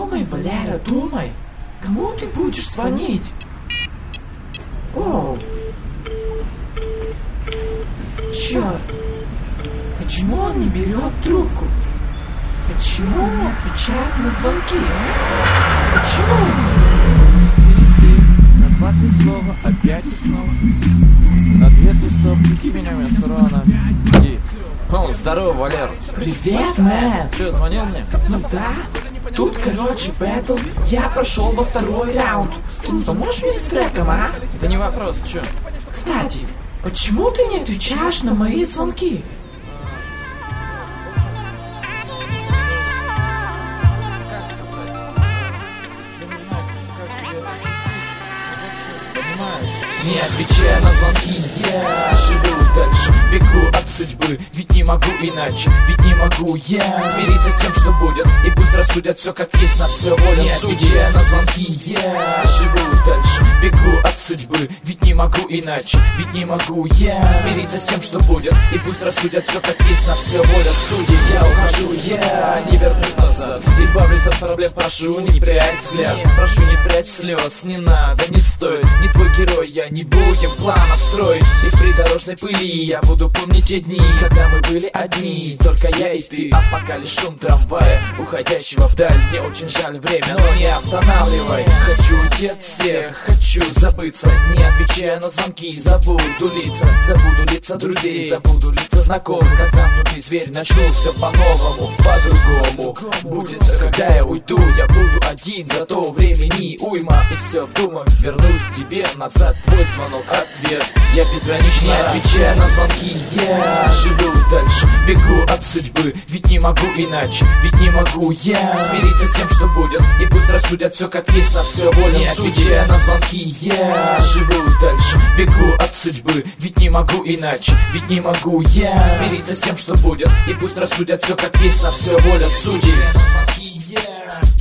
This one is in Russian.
Думай, Валера, думай. Кому ты будешь звонить? О, черт. Почему он не берет трубку? Почему он не отвечает на звонки, а? Почему? На 2-3 слова, опять и снова. На 2-3 слова, приди меня вместо Рона. Иди. О, здорово, Валер. Привет, Мэтт. Че, звонил мне? Ну да. Тут, короче, бэтл. Я прошел во второй раунд. Ты не поможешь мне с треком, а? Это не вопрос, че? Кстати, почему ты не отвечаешь на мои звонки? Не отвечая на звонки, я живу дальше, бегу от судьбы, ведь не могу иначе, ведь не могу я смириться с тем, что будет, и пусть рассудят все как есть, на все воля. Не отвечая на звонки, я живу дальше, бегу от судьбы, ведь не могу иначе, ведь не могу я смириться с тем, что будет, и пусть рассудят все как есть, на все воля судей. Я ухожу, я не вернусь назад, избавлюсь от проблем, прошу, не прячь взгляд, прошу, не прячь слез, не надо, не стоит, не твой герой, я не будем планов строить. И в придорожной пыли я буду помнить те дни, когда мы были одни, только я и ты. А пока лишь шум трамвая, уходящего вдаль. Мне очень жаль время, но не останавливай. Хочу уйти от всех, хочу забыться, не отвечая на звонки. Забуду лица друзей, забуду лица знакомых. Как замкнутый зверь, начну все по-новому, по-другому. Будет все, когда я уйду, я буду один, зато времени уйма. И все обдумав, вернусь к тебе назад. Твой звонок, ответ, я безгранично. Не отвечая на звонки, я живу дальше, бегу от судьбы, ведь не могу иначе, ведь не могу я смириться с тем, что будет, и пусть рассудят все как есть, на все воля. Не отвечая на звонки, я живу дальше, бегу от судьбы, ведь не могу иначе, ведь не могу я смириться с тем, что будет, и пусть рассудят все как есть, на все воля судей.